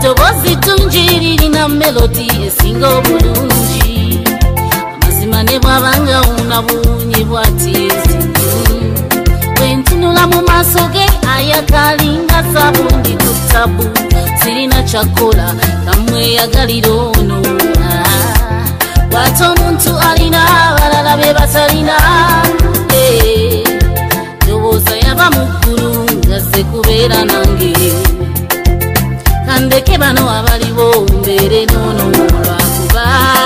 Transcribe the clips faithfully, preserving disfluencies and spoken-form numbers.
eddoboozi ddungi lirina melodi esinga obulungi amazima ne bw'abanga wuna buwunyi bw'atiezi bwe ntunula mu maaso ge ayakalinga sabundi ku ttabu sirina kyakola kamweyagalira ono bw'ate omuntu alina abalala be batalina ndowooza yaba mu ggulu ngazze kubeera nange kandeke bano abaliwo mbeere noono lwakuba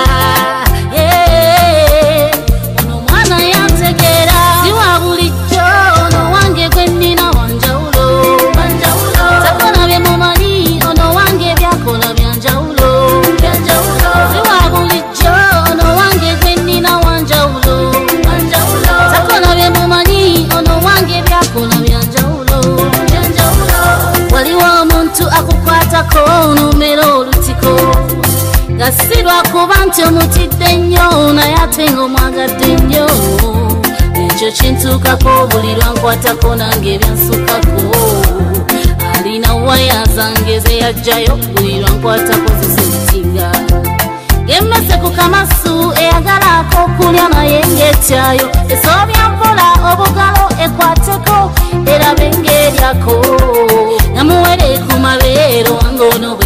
ono mwana yantegeera si wa bulijjo ono wange gwe nnina wanjawulo takola bye mumanyi ono wange byakola byanjawulo si wa bulijjo ono wange gwe nnina wanjawulo takola bye mumanyi ono wange byakola byanjawulo waliwo omuntu akukwatako onumera olutiko nga si lwakuba nti omutidde nnyo naye ate ng'omwagadde nnyo ekyo kintuukako buli lwankwatako nange byansukako alina waya zange ze yajjayo buli lwankwatako zizitiga ng'emmese ku kamasu eyagalaako okulya naye ng'etyayo esoobya mpola obugalo ekwateko erabe ng'eryako namuwere ku mabeero wange ono